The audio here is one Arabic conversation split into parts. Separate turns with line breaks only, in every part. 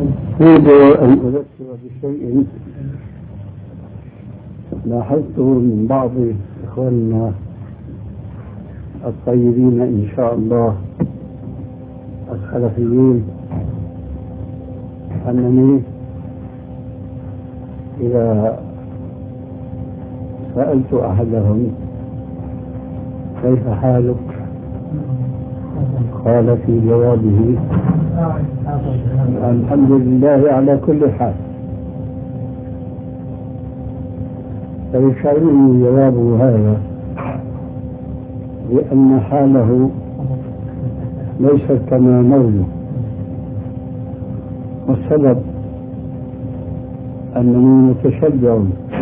أريد أن أذكر بشيء لاحظته من بعض إخواننا الطيبين إن شاء الله السلفيين، أنني إذا سألت أحدهم كيف حالك قال في جوابه الحمد لله على كل حال، فيشعرني جوابه هذا بأن حاله ليست كما نرجو، والسبب أنني متشبع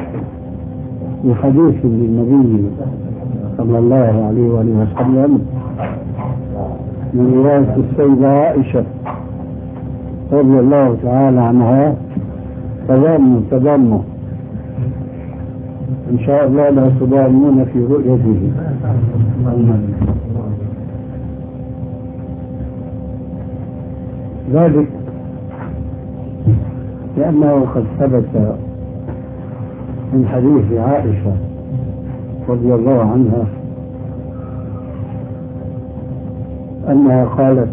بحديث للنبي صلى الله عليه وآله وسلم من رواية السيدة عائشة رضي الله تعالى عنها تضامن إن شاء الله لا تضامون في رؤيته. ذلك لأنه قد ثبت من حديث عائشة رضي الله عنها أنها قالت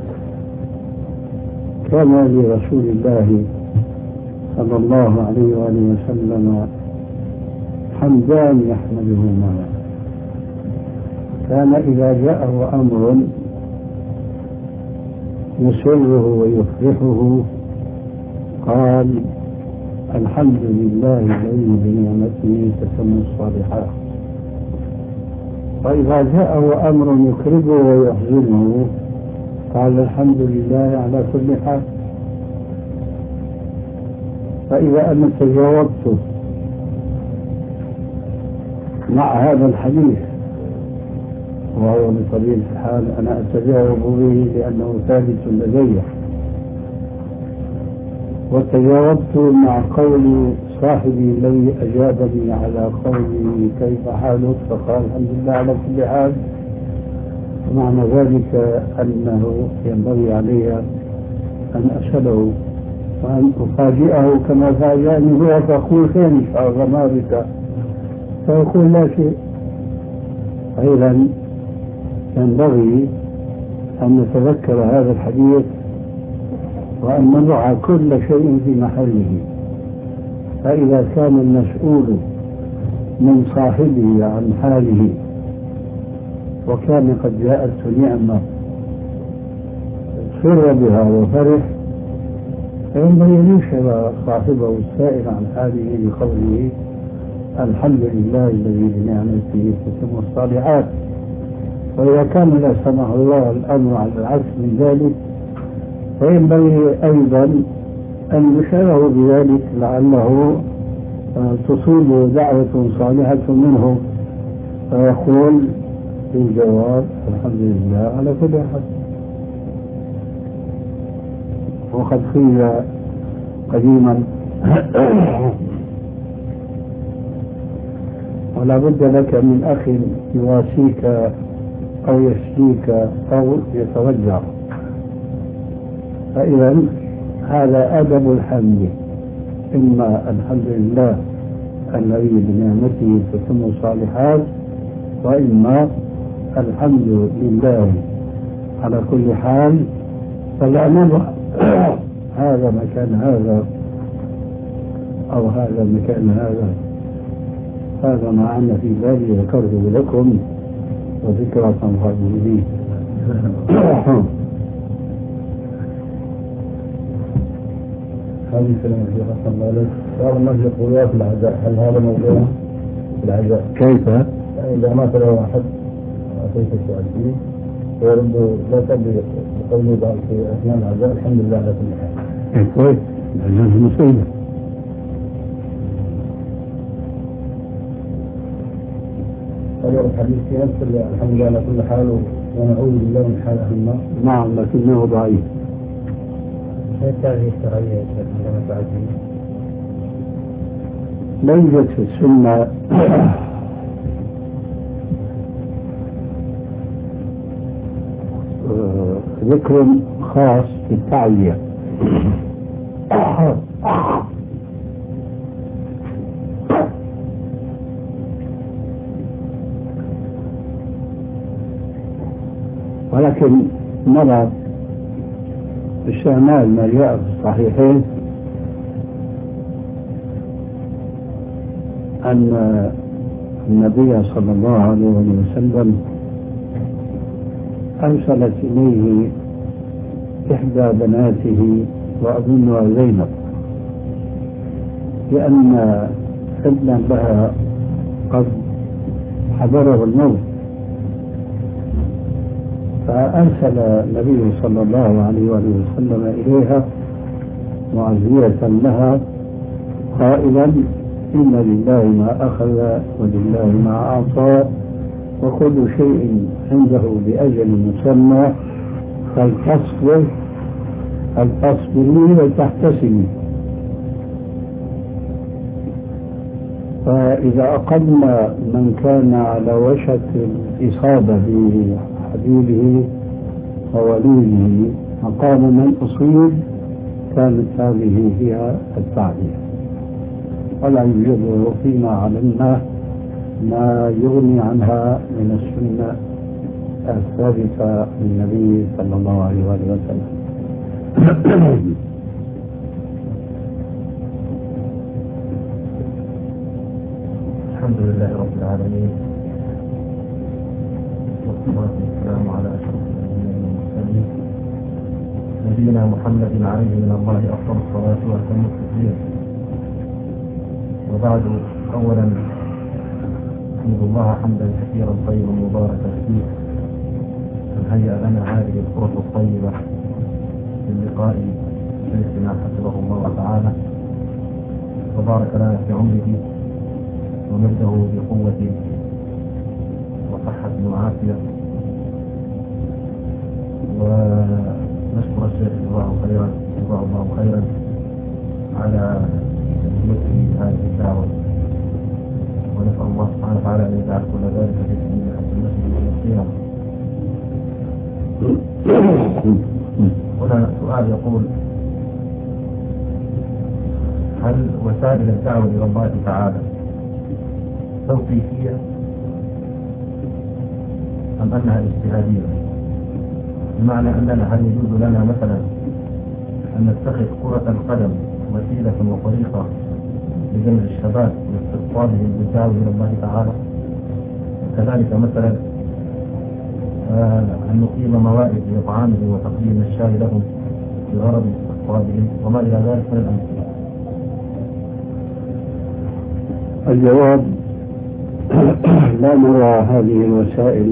كان لرسول الله صلى الله عليه وآله وسلم حمدان يحمدهما، كان إذا جاءه أمر يسره ويفرحه قال الحمد لله الذي بنعمته تتم الصالحات، وإذا جاءه أمر يكرهه ويحزنه قال الحمد لله على كل حال. فإذا أنا تجاوبت مع هذا الحديث، وهو بطبيعة الحال أنا أتجاوب به لأنه ثابت لدي، وتجاوبت مع قول صاحبي الذي أجابني على قولي كيف حالك فقال الحمد لله على كل حال، ومعنى ذلك أنه ينبغي علي أن أسأله وأن أفاجئه كما فاجأني هو، فأقول خير إن شاء الله ما بك، فيقول لا شيء. أيضا ينبغي أن نتذكر هذا الحديث وأن نضع كل شيء في محله، فإذا كان المسؤول من صاحبه عن حاله وكان قد جاءته نعمة سر بها وفرح، فينبغي أن يشعر صاحبه السائل عن حاله بقوله الحمد لله الذي بنعمته تتم الصالحات. وإذا كان لا سمح الله الأمر على العكس من ذلك فينبغي أيضا أن يشعره بذلك لعله تصيب دعوة صالحة منه، فيقول في الجواب الحمد لله على كل حال. وقد قيل قديما ولا بد لك من أخ يواسيك أو يشفيك أو يتوجع، فإذا هذا أدب الحمد، إما الحمد لله الذي بنعمته تتم الصالحات، وإما الحمد لله على كل حال. فلا نضع هذا مكان هذا أو هذا مكان هذا، هذا ما عنا في بالي ذكرته لكم وذكرى تنفع به.
هذه كلمة في حسن مالك بعض الناس يقولون في العزاء، هل هذا موضوع في العزاء؟
كيف؟
يعني إذا مات له واحد أعطيك السؤال فيه ويرد لا تبدي بقوله بعض في أثناء العزاء الحمد لله على كل حال.
كويس، العزاء مصيبة.
هذا الحديث في نفس الحمد لله على كل حال ونعوذ بالله من حال أهل النار.
نعم لكنه ضعيف.
هذه الشرعية عندما تعزي
لا يوجد في السنة ذكر خاص بالتعزية، ولكن نرى استعمال ما جاء في الصحيحين أن النبي صلى الله عليه وسلم أرسلت إليه إحدى بناته وأظنها زينب، لأن ابنا لها قد حضره الموت، فأرسل النبي صلى الله عليه وسلم إليها معزية لها قائلا: إن لله ما أخذ ولله ما أعطى وكل شيء عنده بأجل مسمى فلتصبري ولتحتسبي. فإذا أقمنا من كان على وشك الإصابة بحبيبه ووليه مقام من أصيب كانت هذه هي التعبير، ولا يوجد فيما علمنا ما يغني عنها من السنة الثابتة للنبي صلى الله عليه وسلم.
الحمد لله رب العالمين، والصلاة والسلام على أشرف الأنبياء والمرسلين نبينا محمد عليه من الله أفضل الصلاة وأتم التسليم. وبعد، أولا أحمد الله حمدا كثيرا طيبا مباركا فيه أن هيأ لنا هذه الفرص الطيبة للقاء شيخنا حفظه الله تعالى، وبارك لنا في عمره ومده بقوة وصحة وعافية. ونشكر الشيخ جزاه الله خيرا على مثل هذه الدعوة، ونسأل الله سبحانه وتعالى أن يجعل كل ذلك في سبيل حسنته يوم القيامة. هنا سؤال يقول: هل وسائل الدعوة إلى الله تعالى توقيفية أم أنها اجتهادية؟ بمعنى أننا هل يجوز لنا مثلا أن نتخذ كرة القدم وسيلة وطريقة لجمع الشباب واستقطابهم بالدعوة إلى الله تعالى؟ كذلك مثلا أن نقيم موائد لإطعامهم وتقديم الشاي لهم بغرض استقطابهم وما إلى ذلك من الأمثلة.
الجواب: لا نرى هذه الوسائل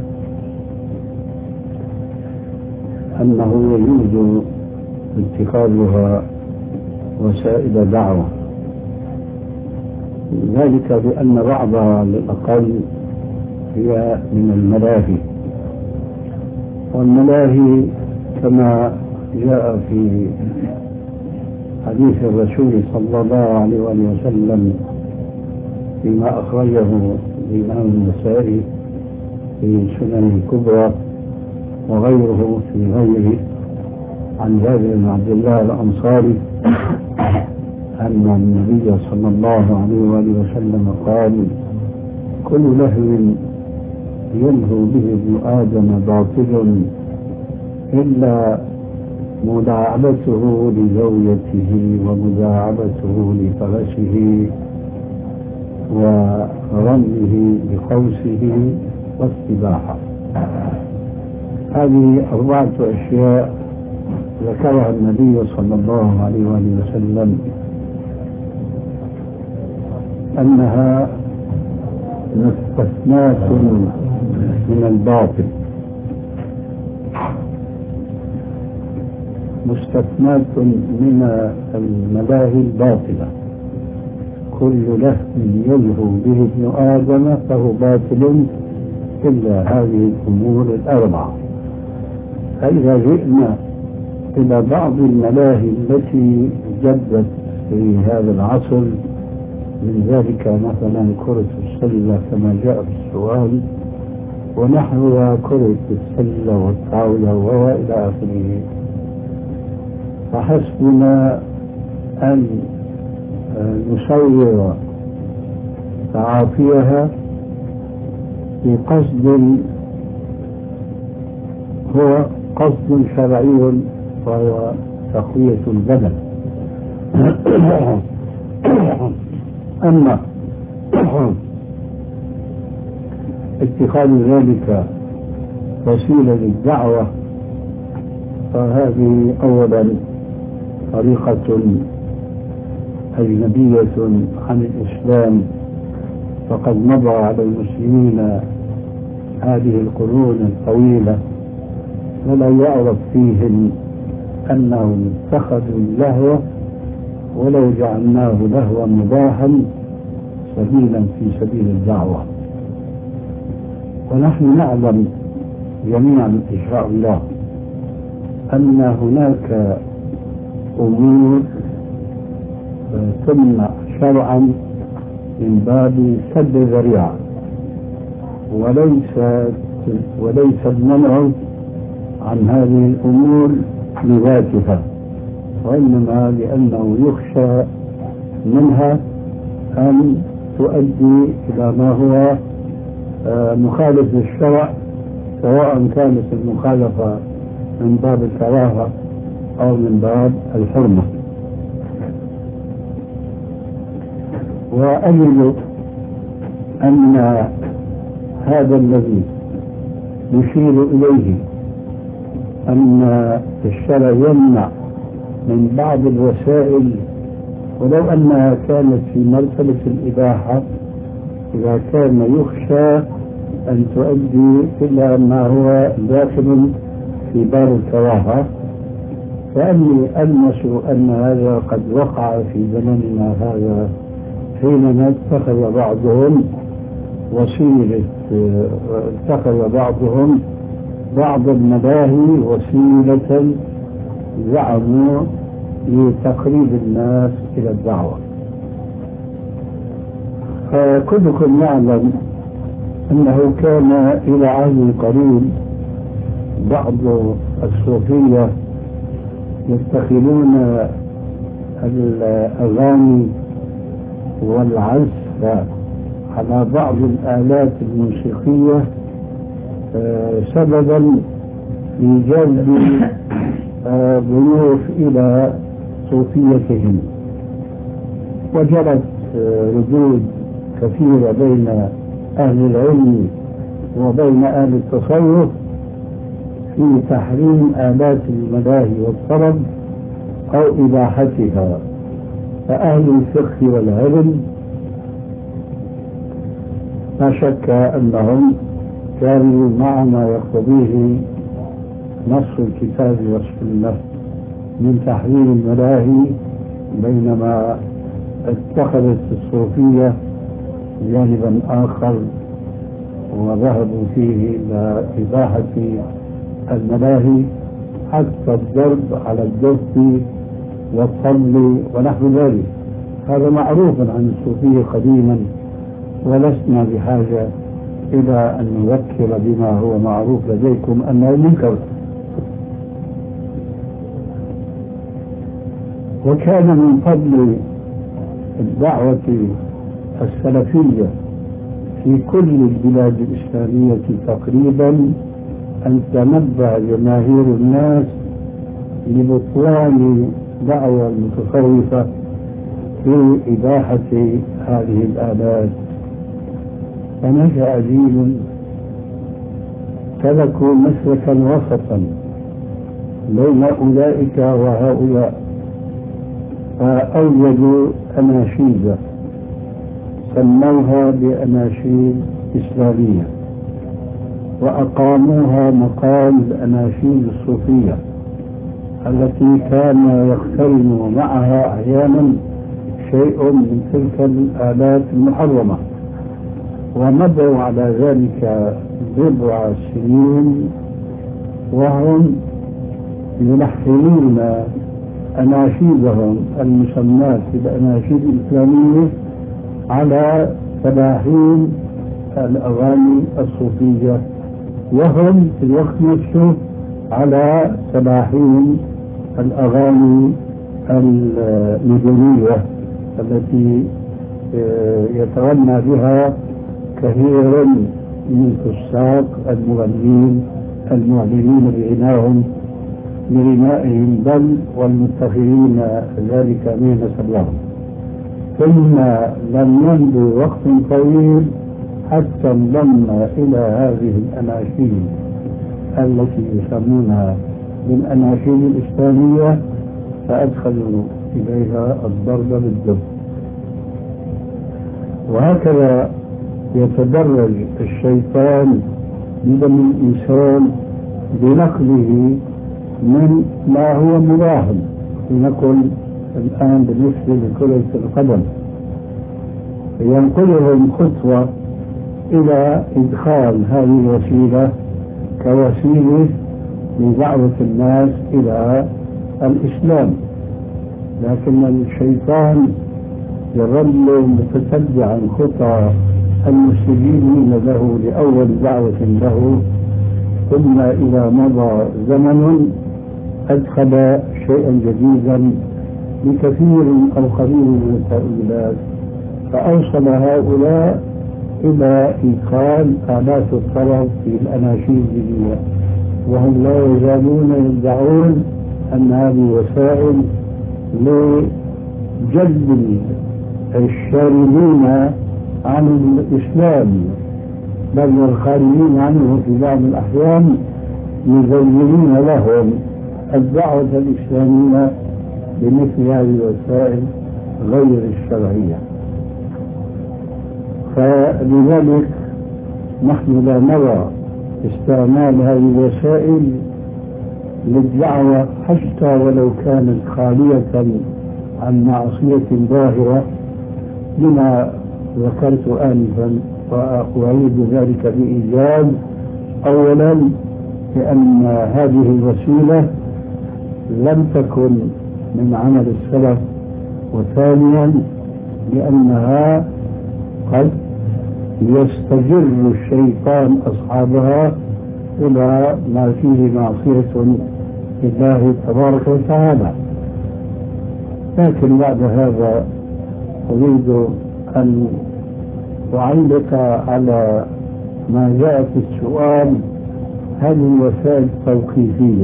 أنه يجوز اتخاذها وسائل دعوة، ذلك بأن بعضها على الأقل هي من الملاهي، والملاهي كما جاء في حديث الرسول صلى الله عليه وسلم فيما أخرجه الإمام النسائي في سنن الكبرى وغيره في غيره عن جابر بن عبد الله الأنصاري أن النبي صلى الله عليه وسلم قال: كل لهو يلهو به ابن آدم باطل إلا مداعبته لزوجته ومداعبته لفرسه ورميه بقوسه والسباحة. هذه 4 أشياء ذكرها النبي صلى الله عليه وسلم أنها مستثناة من الباطل، مستثناة من الملاهي الباطلة. كل لهو يلهو به ابن آدم فهو باطل إلا هذه الأمور 4. فإذا جئنا إلى بعض الملاهي التي جدت في هذا العصر، من ذلك مثلا كرة السلة كما جاء في السؤال، ونحوها كرة السلة والطاولة وإلى آخره، فحسبنا أن نصور تعافيها بقصد هو قصد شرعي وهو تقوية البدن. أما اتخاذ ذلك وسيلة للدعوة فهذه أولا طريقة أجنبية عن الإسلام، فقد مضى على المسلمين هذه القرون الطويلة ولا يعرف فيهم أنهم اتخذوا اللهو ولو جعلناه لهوا مباحا سبيلا في سبيل الدعوة. ونحن نعلم جميعا إن شاء الله أن هناك أمور تمنع شرعا من باب سد الذريعة، وليس المنع عن هذه الأمور لذاتها، وإنما لأنه يخشى منها أن تؤدي إلى ما هو مخالف للشرع، سواء كانت المخالفة من باب الكراهة أو من باب الحرمة. وأجد أن هذا الذي نشير إليه أن الشرع يمنع من بعض الوسائل ولو أنها كانت في مرتبة الإباحة، إذا كان يخشى أن تؤدي إلى ما هو داخل في باب الكراهة، فأني ألمس أن هذا قد وقع في زمننا هذا حينما اتخذ بعضهم بعض الملاهي وسيلة زعموا لتقريب الناس إلى الدعوة. فكلكم يعلم أنه كان إلى عهد قريب بعض الصوفية يتخذون الأغاني والعزف على بعض الآلات الموسيقية سببا في جلب ضيوف إلى صوفيتهم، وجرت ردود كثيرة بين أهل العلم وبين أهل التصوف في تحريم آلات الملاهي والطرب أو إباحتها. فأهل الفقه والعلم لا شك أنهم كانوا مع ما يقتضيه نص الكتاب والسنة من تحريم الملاهي، بينما اتخذت الصوفية جانبا آخر وذهبوا فيه إلى إباحة الملاهي حتى الضرب على الدف والطبل ونحو ذلك. هذا معروف عن الصوفية قديما، ولسنا بحاجة إلى أن نذكر بما هو معروف لديكم أنه منكر. وكان من فضل الدعوة السلفية في كل البلاد الإسلامية تقريبا أن تنبه جماهير الناس لبطلان دعوى المتصوفة في إباحة هذه الآلات. فنشأ جيل تركوا مسلكا وسطا بين أولئك وهؤلاء، فأوجدوا أناشيد سموها بأناشيد إسلامية وأقاموها مقام الأناشيد الصوفية التي كان يقترن معها أحيانا شيء من تلك الآلات المحرمة. ومضوا على ذلك 7 سنين وهم يلحنون أناشيدهم المسماة بالأناشيد الإسلامية على تلاحين الأغاني الصوفية، وهم في الوقت نفسه على تلاحين الأغاني المدنية التي يتغنى بها كثير من فساق المغنين المعلنين بغنائهم بل والمتخذين ذلك مهنة لهم. ثم لم يمض وقت طويل حتى انضم إلى هذه الأناشيد التي يسمونها بالأناشيد الإسلامية، فأدخلوا إليها الضرب بالدب. وهكذا يتدرج الشيطان بدم الإنسان بنقله من ما هو مراهن، لنقل الآن بالنسبة لكرة القدم، ينقلهم خطوة إلى إدخال هذه الوسيلة كوسيلة لدعوة الناس إلى الإسلام، لكن الشيطان يظل متتبعا خطى المسلمين له لأول دعوة له، ثم إذا مضى زمن أدخل شيئا جديدا بكثير أو قليل من التأويلات، فأوصل هؤلاء إلى إدخال آلات الطرب في الأناشيد الدينية، وهم لا يزالون يدعون أن هذه وسائل لجلب الشاردين عن الإسلام بل والخارجين عنه في بعض الأحيان يزينون لهم الدعوة الإسلامية بمثل هذه الوسائل غير الشرعية. فلذلك نحن لا نرى استعمال هذه الوسائل للدعوة حتى ولو كانت خالية عن معصية ظاهرة، لما ذكرت آنفا وأعيد ذلك بإيجاز. أولا لأن هذه الوسيلة لم تكن من عمل السلف، وثانيا لأنها قد يستجر الشيطان أصحابها إلى ما فيه معصية لله تبارك وتعالى. لكن بعد هذا أريد أن أعلق على ما جاء في السؤال: هل الوسائل توقيفية؟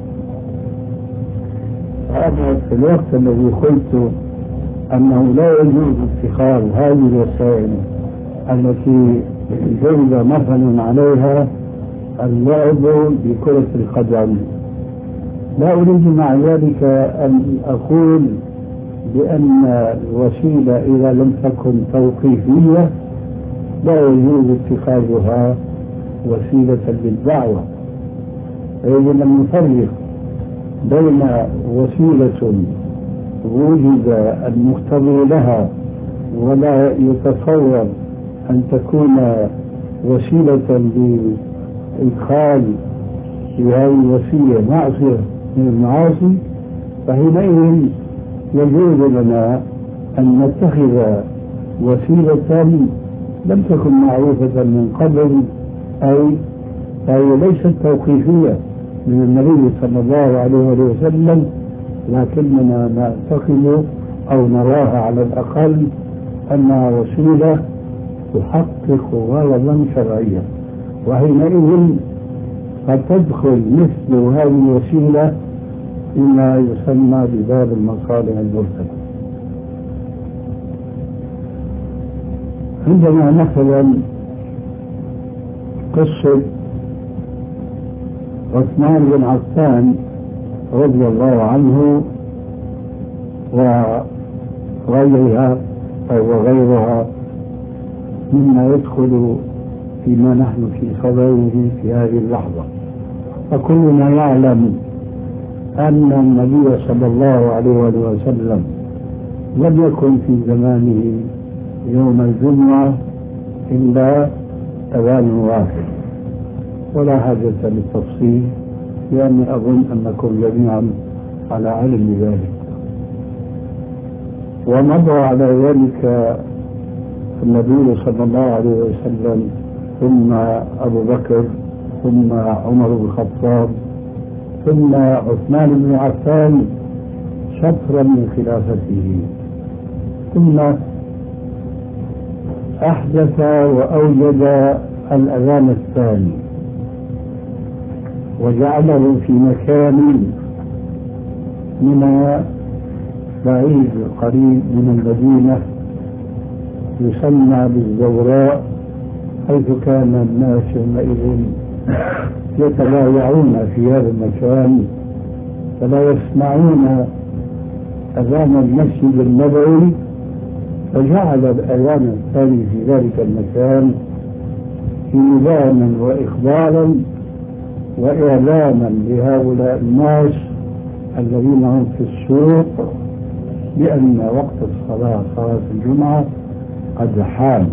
هذا في الوقت الذي قلت أنه لا يجوز اتخاذ هذه الوسائل التي جلب مثلا عليها اللعب بكرة القدم، لا أريد مع ذلك أن أقول بأن الوسيلة إذا لم تكن توقيفية لا يجوز اتخاذها وسيلة للدعوة. يجب أن نفرق بين وسيلة وجد المقتضي لها ولا يتصور أن تكون وسيلة لإدخال في هذه الوسيلة معصية من المعاصي، فحينئذ يجوز لنا أن نتخذ وسيلة لم تكن معروفة من قبل، أي فهي ليست توقيفية من النبي صلى الله عليه وسلم، لكننا نعتقد أو نراها على الأقل أنها وسيلة تحقق غرضا شرعيا، وحينئذ قد تدخل مثل هذه الوسيلة فيما يسمى بباب المصالح المرسلة. عندنا مثلا قصة عثمان بن عفان رضي الله عنه وغيرها مما يدخل فيما نحن في صدره في هذه اللحظة. فكلنا يعلم أن النبي صلى الله عليه وسلم لم يكن في زمانه يوم الجمعة إلا أذان واحد، ولا حاجة للتفصيل لأني أظن أنكم جميعا على علم بذلك. ومضى على ذلك النبي صلى الله عليه وسلم، ثم أبو بكر، ثم عمر بن الخطاب، ثم عثمان بن عفان، شطرا من خلافته، ثم أحدث وأوجد الأذان الثاني وجعله في مكان من بعيد قريب من المدينة يسمى بالزوراء، حيث كان الناس يومئذ يتبايعون في هذا المكان فلا يسمعون أذان المسجد النبوي، فجعل الأذان الثاني في ذلك المكان إيذانا وإخبارا وإعلاما لهؤلاء الناس الذين هم في السوق بأن وقت الصلاة صلاة الجمعة قد حان.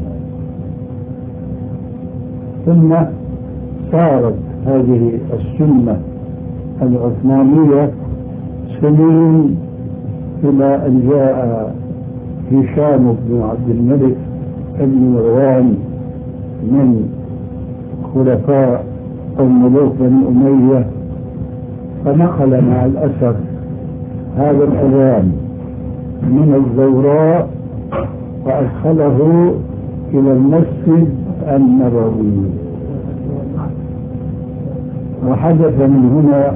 ثم صارت هذه السنة العثمانية سنين إلى أن جاء هشام بن عبد الملك بن مروان من خلفاء أو ملوك بني أمية، فنقل مع الأسف هذا الأذان من الزوراء وأدخله إلى المسجد النبوي، وحدث من هنا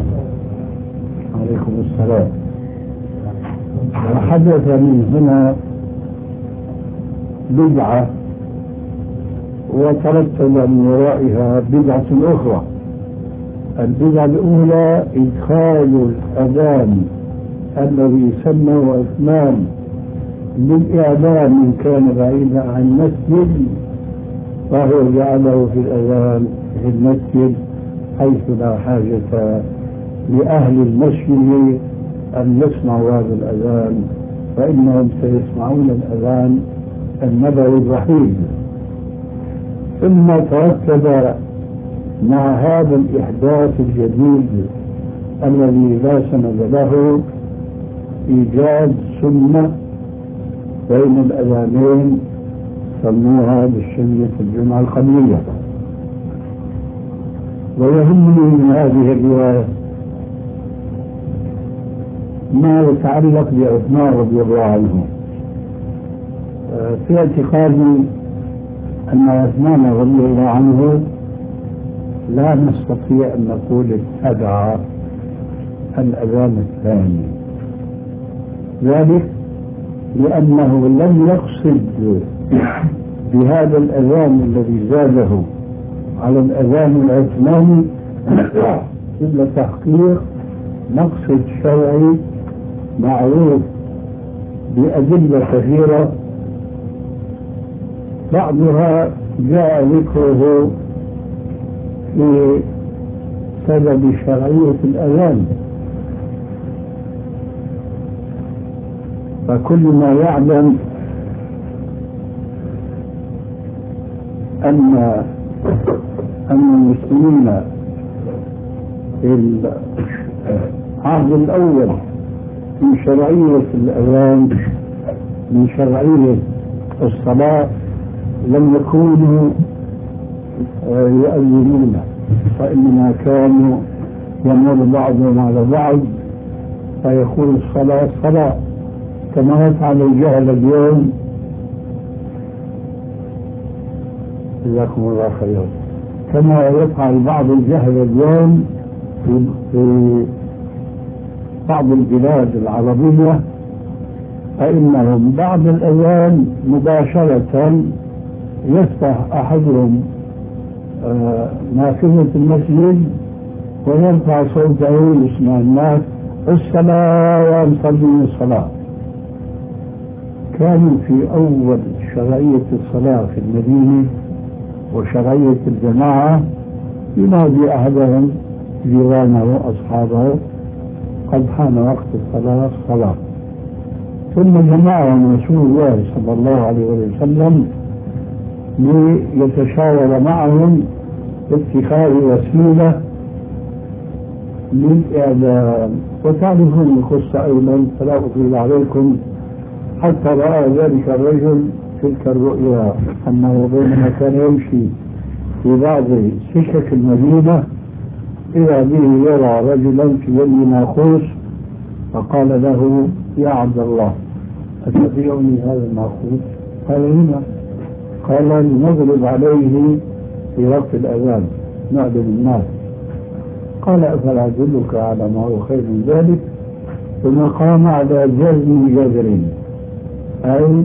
عليكم السلام وحدث من هنا بدعة وترتب من ورائها بدعة أخرى. البدعة الأولى إدخال الأذان الذي سموا عثمان بالإعلام من كان بعيدا عن المسجد، فهو جعله في الأذان في المسجد حيث لا حاجة لأهل المسجد أن يسمعوا هذا الأذان، فإنهم سيسمعون الأذان النبوي الوحيد. ثم ترتب مع هذا الإحداث الجديد الذي لا سند له إيجاد سنة بين الأذانين سموها بالسنة الجمعة القبلية. ويهمني من هذه الرواية ما يتعلق بعثمان رضي الله عنه. في اعتقادي أن عثمان رضي الله عنه لا نستطيع أن نقول اتبع الأذان الثاني، ذلك لأنه لم يقصد بهذا الأذان الذي زاده على الأذان العثماني إلا تحقيق مقصد شرعي معروف بأدلة كثيرة، بعضها جاء ذكره في سبب شرعية الأذان. فكل ما يعلم أن المسلمين في العهد الأول من شرعية الأذان من شرعية الصلاة لم يكونوا يؤذنون، وإنما كانوا يمر بعضهم على بعض فيقول الصلاة صلاة، كما يفعل الجهل اليوم. جزاكم الله خيرا. كما يفعل بعض الجهل اليوم في بعض البلاد العربية، فإنهم بعد الأذان مباشرة يفتح أحدهم نافذة المسجد ويرفع صوته يسمع الناس الصلاة ويصلي الصلاة. كانوا في أول شرعية الصلاة في المدينة وشرعية الجماعة ينادي أحدهم جيرانه أصحابه قد حان وقت الصلاة صلاة، ثم جمعهم رسول الله صلى الله عليه وسلم ليتشاور معهم باتخاذ وسيلة للإعلام. وتعرفون القصة أيضا فلا أطيل عليكم، حتى رأى ذلك الرجل تلك الرؤيا أنه بينما كان يمشي في بعض سكك المدينة إذا به يرى رجلا في يده ناقوس فقال له يا عبد الله أتبيعني هذا المعقول؟ قال لما؟ قال لنضرب عليه في وقت الأذان نعلم الناس. قال أفلا أدلك على ما هو خير من ذلك؟ ثم قام على جزم جذر، أي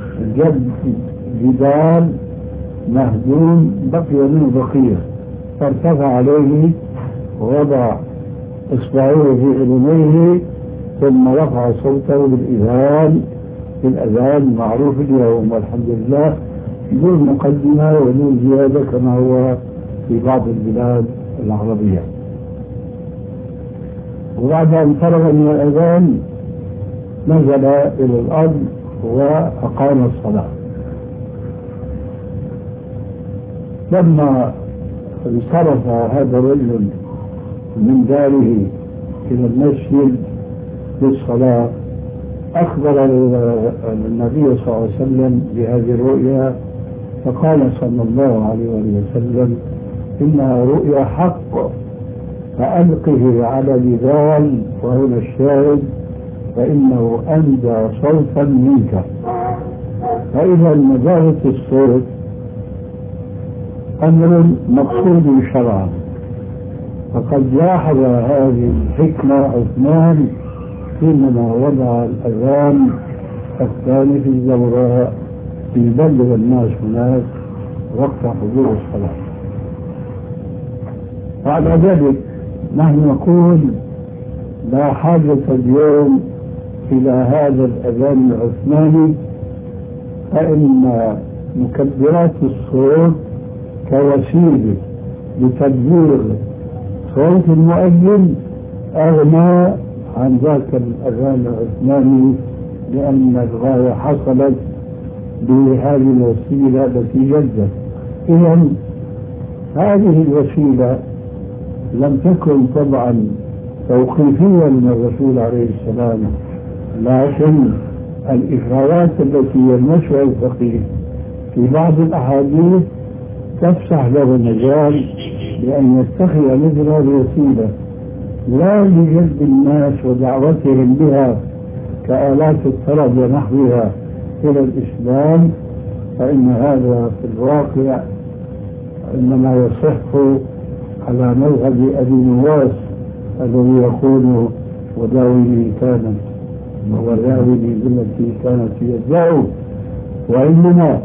جدار مهدوم بقي منه بقية، فارتفع عليه ووضع إصبعيه في أذنيه ثم رفع صوته بالأذان المعروف اليوم والحمد لله دون مقدمة ودون زيادة كما هو في بعض البلاد العربية. وبعد أن فرغ من الأذان نزل إلى الأرض وأقام الصلاة. لما انصرف هذا الرجل من داره إلى المسجد للصلاة أخبر النبي صلى الله عليه وسلم بهذه الرؤيا، فقال صلى الله عليه وسلم إنها رؤيا حق فألقه على بلال وهنا الشاهد فإنه أندى صوتا منك. فإذا نزاهة الصوت أمر مقصود شرعا، فقد لاحظ هذه الحكمة عثمان حينما وضع الأذان الثاني في الزوراء ليبلغ الناس هناك وقت حضور الصلاة. بعد ذلك نحن نقول لا حاجة اليوم إلى هذا الأذان العثماني، فإن مكبرات الصوت كوسيلة لتبليغ صوت المؤذن أغنى عن ذاك الأذان العثماني، لأن الغاية حصلت بهذه الوسيلة التي جدت. إذن هذه الوسيلة لم تكن طبعا توقيفيا من الرسول عليه السلام، لكن الإشارات التي يلمسها الفقيه في بعض الأحاديث تفسح له المجال بأن يتخذ مثل هذه الوسيلة لا لجذب الناس ودعوتهم بها كآلات الطرب ونحوها إلى الإسلام، فإن هذا في الواقع إنما يصح على مذهب أبي نواس الذي يقول وداوي كانا وداوي بالتي كانت يدعو، وإنما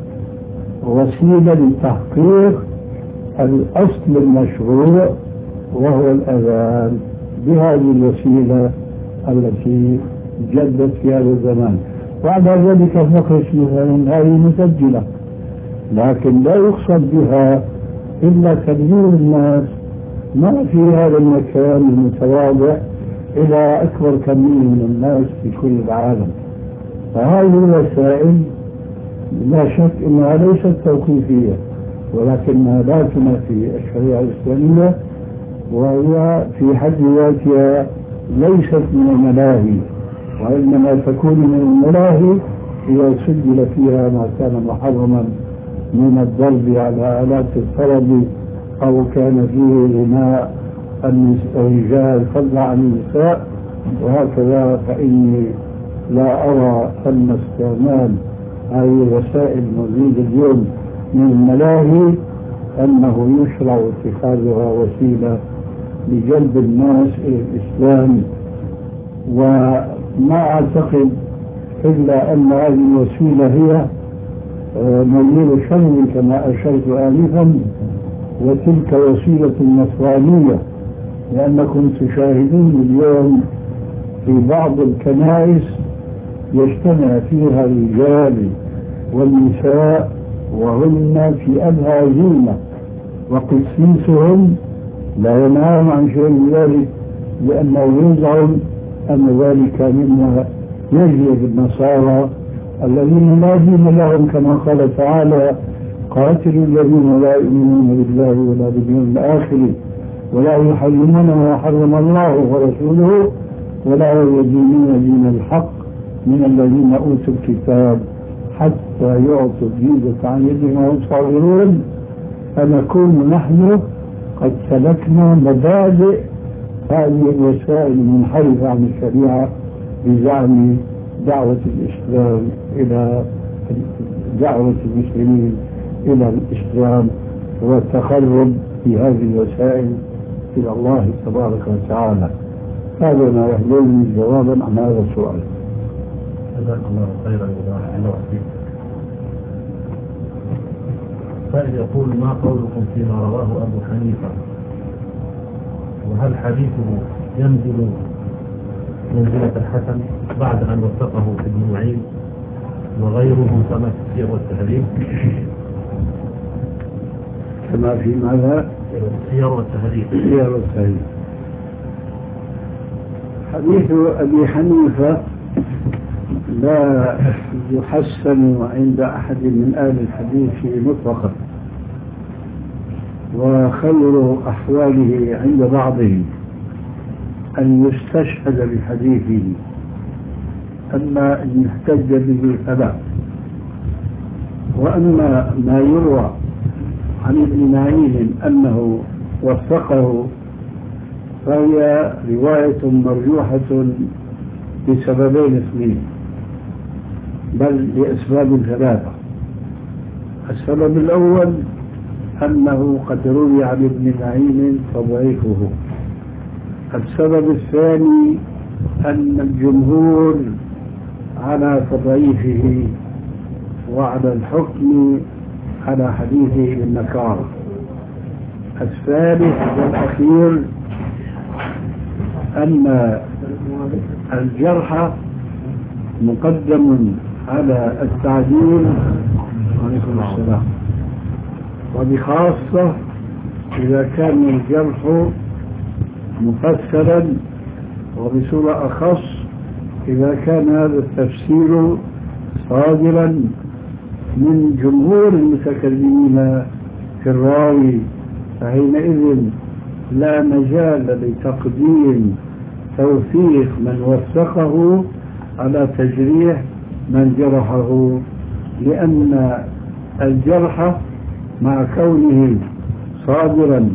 وسيلة لتحقيق الأصل المشروع وهو الأذان بهذه الوسيلة التي جدت في هذا الزمان. بعد ذلك فقط مثلا هذه مسجلة، لكن لا يقصد بها إلا تبليغ الناس ما في هذا المكان المتواضع إلى أكبر كمية من الناس في كل العالم. فهذه الوسائل لا شك أنها ليست توقيفية، ولكنها لا تنافي الشريعة الإسلامية، وهي في حد ذاتها ليست من الملاهي، وإنما تكون من الملاهي إذا سجل فيها ما كان محرما من الضرب على آلات الطرب، أو كان فيه غناء الرجال فضلا عن النساء وهكذا. فإني لا أرى أن استعمال هذه الوسائل الموجودة اليوم من الملاهي أنه يشرع اتخاذها وسيلة لجلب الناس إلى الإسلام. وما أعتقد إلا أن هذه الوسيلة هي مليل شر كما أشرت آنفا، وتلك وسيلة نصرانية، لأنكم تشاهدون اليوم في بعض الكنائس يجتمع فيها الرجال والنساء وهن في أبهى زينة، وقسيسهم لا ينهاهم عن شيء من ذلك، لأنه يزعم أن ذلك مما يجلب النصارى الذين لا دين لهم، كما قال تعالى قاتلوا الذين لا يؤمنون بالله ولا باليوم الآخر ولا يحرمون ما حرم الله ورسوله ولا يدينون دين الحق من الذين أوتوا الكتاب حتى يعطوا الجزية عن يد وهم صاغرون. فنكون نحن قد سلكنا مبادئ هذه الوسائل منحرفة عن الشريعة بزعم دعوة الإسلام إلى دعوة المسلمين إلى الإسلام والتقرب بهذه الوسائل إلى الله تبارك وتعالى. هذا ما يحضرني جوابا عن هذا السؤال.
جزاك الله خيرا وبارك الله فيك. سائل يقول: ما قولكم فيما رواه أبو حنيفة؟ وهل حديثه ينزل منزلة الحسن بعد أن وثقه ابن معين وغيره كما في السير والتهذيب؟
كما في ماذا؟
السير والتهذيب.
السير والتهذيب. حديث أبي حنيفة لا يحسن عند أحد من أهل الحديث مطلقا، وخير أحواله عند بعضهم أن يستشهد بحديثه، أما أن يحتج به فلا. وأما ما يروى عن ابن معين أنه وثقه فهي رواية مرجوحة لسببين اثنين، بل لأسباب ثلاثة. السبب الأول أنه قد روي عن ابن معين تضعيفه. السبب الثاني أن الجمهور على تضعيفه وعلى الحكم على حديثه بالنكارة. الثالث والأخير أن الجرح مقدم على التعديل، عليكم السلام، وبخاصة إذا كان الجرح مفسرا، وبصورة أخص إذا كان هذا التفسير صادرا من جمهور المتكلمين في الراوي، فحينئذ لا مجال لتقديم توثيق من وثقه على تجريح من جرحه، لأن الجرح مع كونه صادرا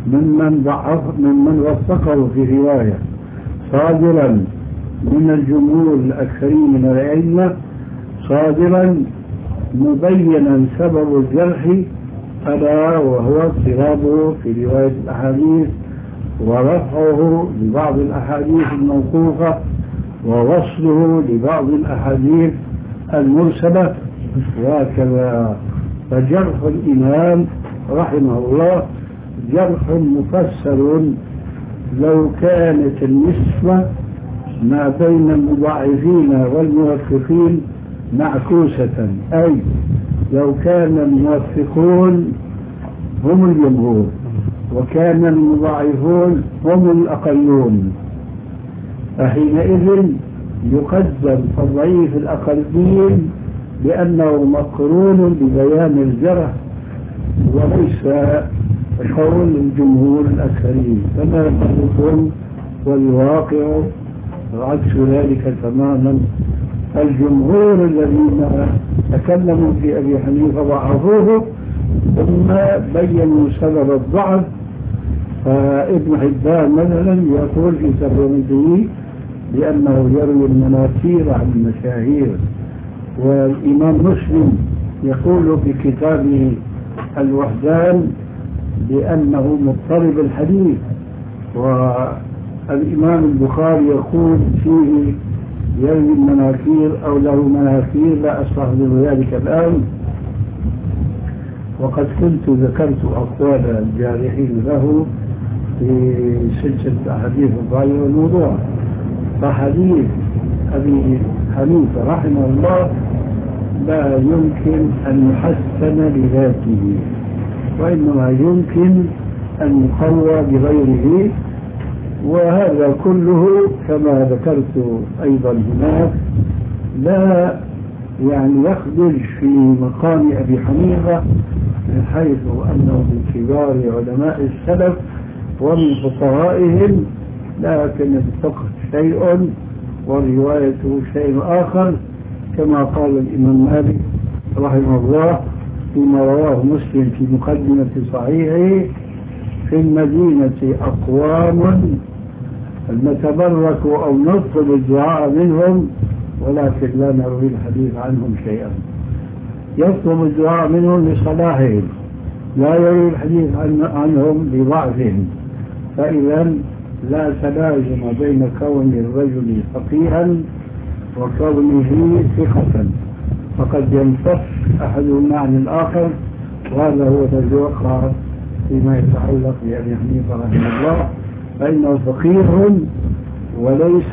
ممن وثقه في رواية، صادرا من الجمهور الأكثرين من الأئمة، صادرا مبينا سبب الجرح ألا وهو اضطرابه في رواية الأحاديث ورفعه لبعض الأحاديث الموقوفة ووصله لبعض الأحاديث المرسلة وهكذا. فجرح الإمام رحمه الله جرح مفسر لو كانت النسبة ما بين المضاعفين والموثقين معكوسة، أي لو كان الموثقون هم الجمهور وكان المضاعفون هم الأقلون، فحينئذ يقدم الضعيف الأقلين لأنه مقرون ببيان الجرح وليس قول الجمهور الأكثرين، كما يقولون، والواقع عكس ذلك تماما. الجمهور الذين تكلموا في أبي حنيفة ضعفوه ثم بينوا سبب الضعف. فابن حبان مثلا يقول في ترجمته بأنه يروي المناكير عن المشاهير، والإمام مسلم يقول في كتابه الوحدان بأنه مضطرب الحديث، والإمام البخاري يقول فيه يروي المناكير أو له مناكير، لا أستحضر ذلك الآن. وقد كنت ذكرت أقوال الجارحين له في سلسلة أحاديث الضعيف والموضوع. فحديث أبي حنيفة رحمه الله لا يمكن أن يحسن لذاته، وإنما يمكن أن يقوى بغيره، وهذا كله كما ذكرت أيضا هناك لا يخرج في مقام أبي حنيفة من حيث أنه من كبار علماء السلف ومن فقهائهم، لكن الفقه شيء والرواية شيء آخر، كما قال الإمام مالك رحمه الله فيما رواه مسلم في مقدمة صحيحه: في المدينة أقوام نتبرك أو نطلب الدعاء منهم، ولكن لا نروي الحديث عنهم شيئا. يطلب الدعاء منهم لصلاحهم، لا يروي الحديث عنهم لضعفهم. فإذا لا تلازم بين كون الرجل فقيها وكونه ثقة، فقد ينفك أحدهما عن الآخر، وهذا هو الذي وقع فيما يتعلق بأبي حنيفة رحمه الله، فإنه فقيه وليس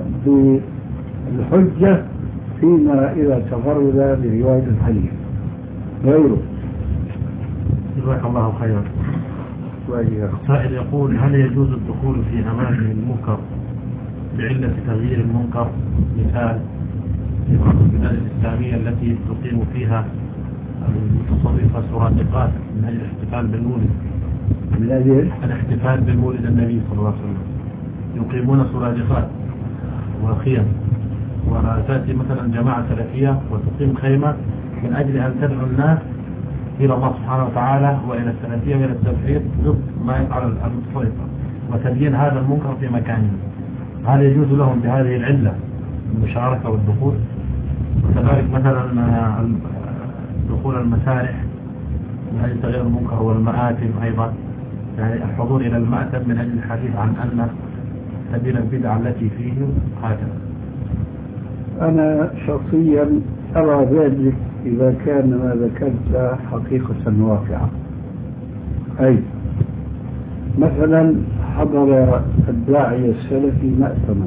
بالحجة فيما إذا تفرد برواية الحديث غيره.
جزاك الله خيرا. سائل يقول: هل يجوز الدخول في أماكن المنكر بعلة تغيير المنكر؟ مثال في بعض البلاد الإسلامية التي تقيم فيها المتصوفة سرادقات من أجل الاحتفال بالمولد،
من أجل
الاحتفال بالمولد النبي صلى الله عليه وسلم، يقيمون سرادقات وخيم، وتأتي مثلا جماعة سلفية وتقيم خيمة من أجل أن تدعو الناس إلى الله سبحانه وتعالى وإلى السلفية وإلى التوحيد ضد ما يفعل المتصوفة، وتبيين هذا المنكر في مكانه. هل يجوز لهم بهذه العلة المشاركة والدخول؟ وكذلك مثلا دخول المسارح من أجل تغيير المنكر، والمآتم أيضا، يعني الحضور إلى المأتم من أجل الحديث عن أن سبيل البدعة التي فيه هكذا.
أنا شخصيا أرى ذلك إذا كان ما ذكرت حقيقة واقعة. أي مثلا حضر الداعية السلفي مأتما،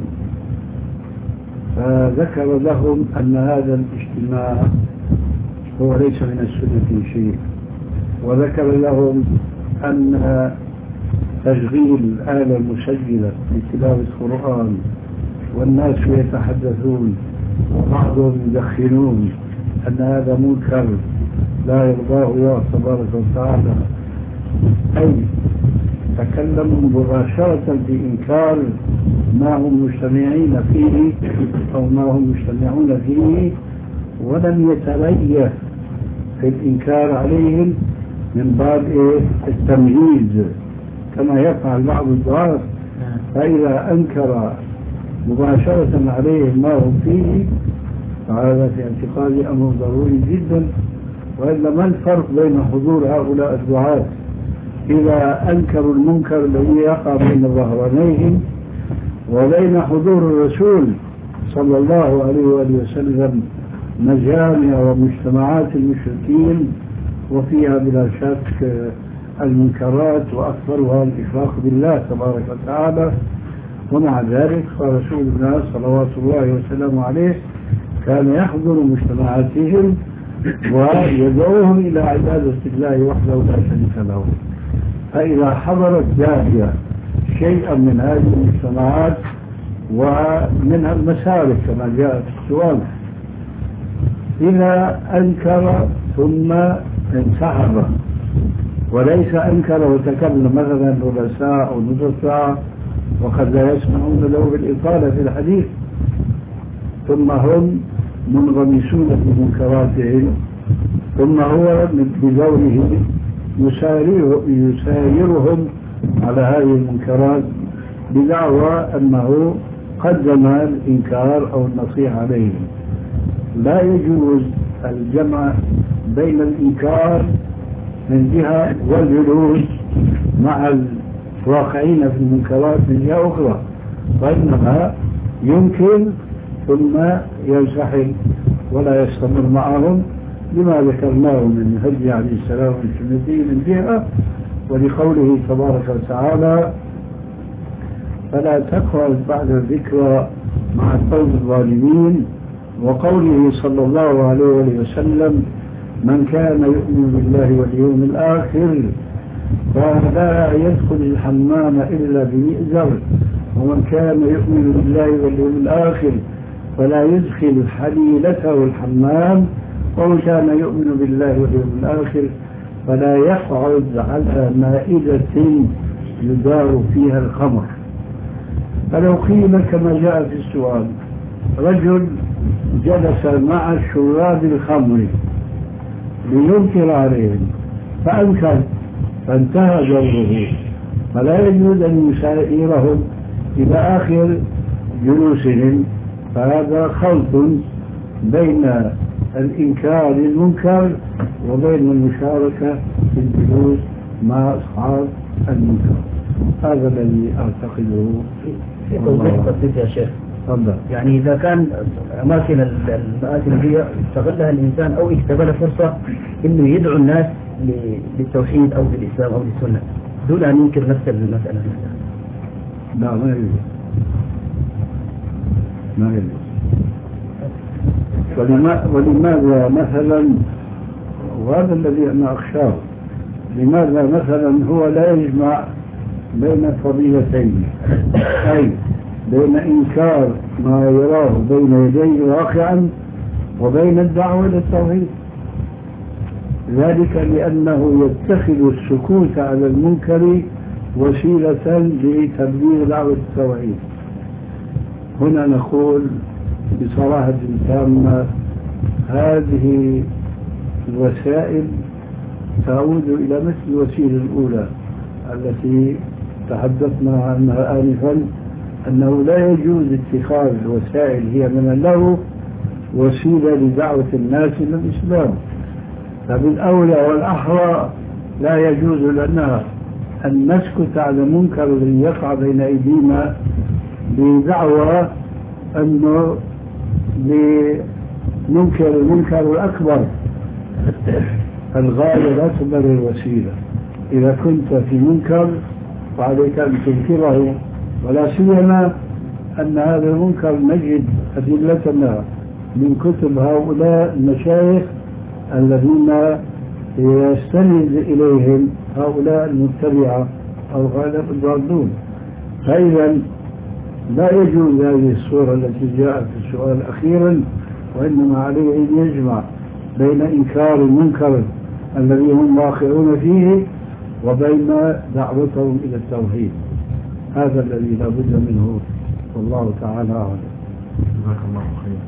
فذكر لهم أن هذا الاجتماع هو ليس من السنة شيء، وذكر لهم أن تشغيل الآلة المسجلة لتلاوة القرآن والناس يتحدثون وبعضهم يدخنون أن هذا منكر لا يرضاه الله تبارك وتعالى. أي تكلموا مباشرة بإنكار ما هم مجتمعين فيه أو ما هم مجتمعون فيه، ولم يتريث في الإنكار عليهم من باب التمييز كما يفعل بعض الدعاة. فإذا أنكر مباشرة عليهم ما هم فيه فهذا في اعتقادي أمر ضروري جدا. وإلا ما الفرق بين حضور هؤلاء الدعاة إذا أنكروا المنكر الذي يقع بين ظهرانيهم وبين حضور الرسول صلى الله عليه وآله وسلم مجامع ومجتمعات المشركين وفيها بلا شك المنكرات وأكثرها الإشراك بالله تبارك وتعالى. ومع ذلك فرسول الله صلوات الله وسلامه عليه كان يحضر مجتمعاتهم ويدعوهم إلى عبادة الله وحده لا شريك له. فإذا حضرت داعية شيئا من هذه المجتمعات ومنها المسارك كما جاء في السؤال، إذا أنكر ثم انسحب وليس أنكر وتكلم مثلا ربع ساعة أو نصف ساعة وقد لا يسمعون له بالإطالة في الحديث، ثم هم منغمسون في منكراتهم، ثم هو بدوره يسايرهم على هذه المنكرات بدعوى أنه قدم الإنكار أو النصيحة عليهم. لا يجوز الجمع بين الإنكار من جهة والجلوس مع الواقعين في المنكرات من جهة أخرى، وإنما يمكن ثم ينسحب ولا يستمر معهم لما ذكرناه من هدي عليه السلام والسنة من جهة، ولقوله تبارك وتعالى: فلا تقعد بعد الذكرى مع القوم الظالمين، وقوله صلى الله عليه وسلم: من كان يؤمن بالله واليوم الآخر فلا يدخل الحمام إلا بمئزر، ومن كان يؤمن بالله واليوم الآخر فلا يدخل حليلته الحمام، ومن كان يؤمن بالله واليوم الآخر فلا يقعد على مائدة يدار فيها الخمر. فلو قيل كما جاء في السؤال: رجل جلس مع شراب الخمر لينكر عليهم فأنكر فانتهى دوره، فلا يجوز أن يسائرهم إلى آخر جلوسهم. فهذا خلط بين الإنكار للمنكر وبين المشاركة في الجلوس مع أصحاب المنكر. هذا الذي أعتقده.
في توضيح بسيط يا شيخ.
تفضل.
يعني إذا كان أماكن المآثم هي استغلها الإنسان أو اكتبل فرصة إنه يدعو الناس للتوحيد أو للإسلام أو للسنة دون أن ينكر نفس المسألة نفسها.
لا، ما يجوز. ما يجوز. ولماذا مثلا، وهذا الذي أنا أخشاه، لماذا مثلا هو لا يجمع بين الفضيلتين، أي بين إنكار ما يراه بين يديه واقعا وبين الدعوة إلى التوحيد؟ ذلك لأنه يتخذ السكوت على المنكر وسيلة لتبليغ دعوة التوحيد. هنا نقول بصراحة تامة هذه الوسائل تعود إلى مثل الوسيلة الأولى التي تحدثنا عنها آنفا، أنه لا يجوز اتخاذ الوسائل هي من الله وسيلة لدعوة الناس إلى الإسلام. فبالأولى والأحرى لا يجوز لنا أن نسكت على منكر الذي يقع بين أيدينا بدعوى أنه لننكر المنكر الأكبر. الغاية لا تبرر الوسيلة. إذا كنت في منكر فعليك أن تنكره، ولا سيما أن هذا المنكر نجد أدلتنا من كتب هؤلاء المشايخ الذين يستند إليهم هؤلاء المتبعة أو غالب الضالون. فإذا لا يجوز هذه الصورة التي جاءت في السؤال أخيرا، وإنما عليه أن يجمع بين إنكار المنكر الذي هم واقعون فيه وبين دعوتهم إلى التوحيد. هذا الذي لا بد منه، والله تعالى أعلم.
جزاك الله خير.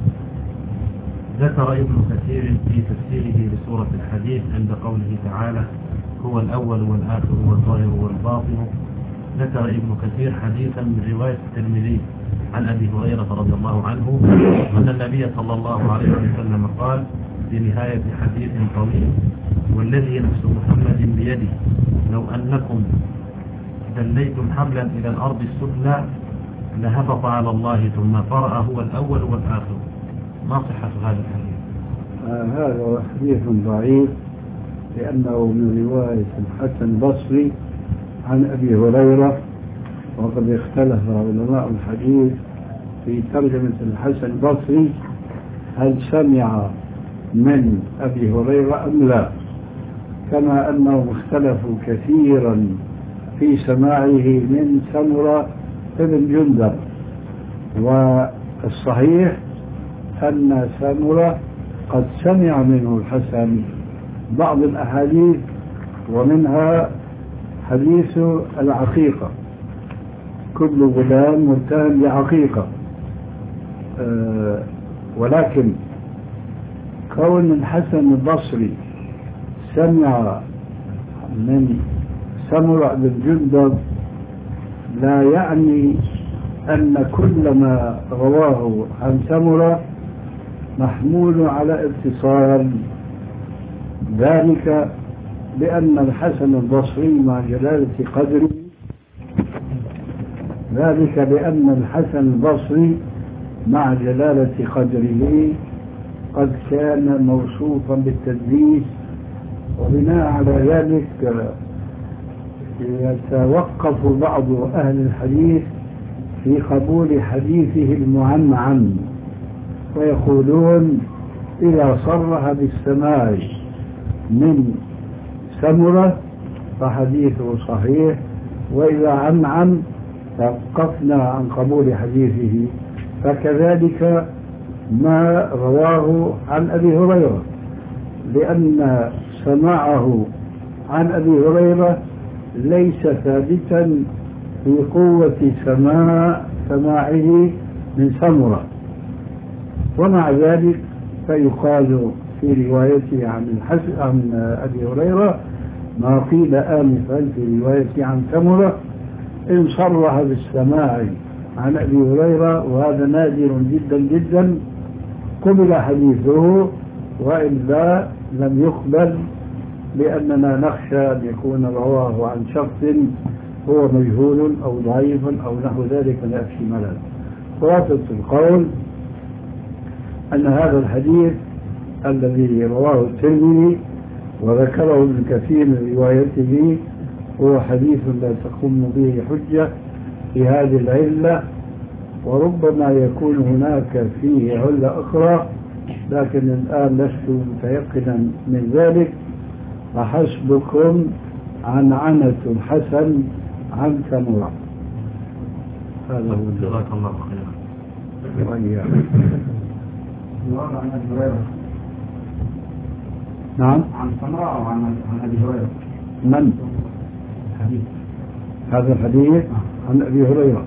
ذكر ابن كثير في تفسيره لسورة الحديث عند قوله تعالى هو الأول والآخر والظاهر والباطن، ذكر ابن كثير حديثا من رواية الترمذي عن أبي هريرة رضي الله عنه أن النبي صلى الله عليه وسلم قال في نهاية حديث طويل: والذي نفس محمد بيده لو أنكم دليتم حبلا إلى الأرض السفلى لهبط على الله ثم قرأ هو الأول والآخر. ما صحة هذا الحديث؟
هذا حديث ضعيف، لأنه من رواية الحسن البصري عن أبي هريرة، وقد اختلف علماء الحديث في ترجمة الحسن البصري هل سمع من أبي هريرة أم لا، كما أنهم اختلفوا كثيرا في سماعه من سمرة ابن جندب. والصحيح أن سمرة قد سمع منه الحسن بعض الأحاديث، ومنها حديث العقيقة: كل غلام متهم بعقيقة. ولكن كون الحسن البصري سمع من سمرة بن جندب لا يعني أن كل ما رواه عن سمرة محمول على اتصال. ذلك لأن الحسن البصري مع جلالة قدره مع جلالة قدره قد كان موصوفا بالتدليس، وبناء على ذلك يتوقف بعض أهل الحديث في قبول حديثه المعنعن، ويقولون إذا صرح بالسماع من سمرة فحديثه صحيح، وإذا عنعن توقفنا عن قبول حديثه. فكذلك ما رواه عن أبي هريرة، لأن سماعه عن أبي هريرة ليس ثابتا في قوة سماعه من سمرة، ومع ذلك فيقال في روايته عن أبي هريرة ما قيل آنفا في روايته عن سمرة، إن صرح بالسماع عن أبي هريرة، وهذا نادر جدا جدا، قبل حديثه، وإلا لم يقبل، لأننا نخشى أن يكون رواه عن شخص هو مجهول أو ضعيف أو نحو ذلك من الاحتمالات. خلاصة القول أن هذا الحديث الذي رواه الترمذي وذكره ابن كثير من روايته هو حديث لا تقوم به حجة في هذه العلة، وربما يكون هناك فيه علة أخرى، لكن الآن لست متيقنا من ذلك. فحسبكم عنعنة حسن عن سمرة. هذا هو.
جزاك الله خيرا.
وإياكم.
عن أبي هريرة.
نعم.
عن سمرة أو عن أبي هريرة؟
من؟
حديث.
هذا الحديث عن أبي هريرة،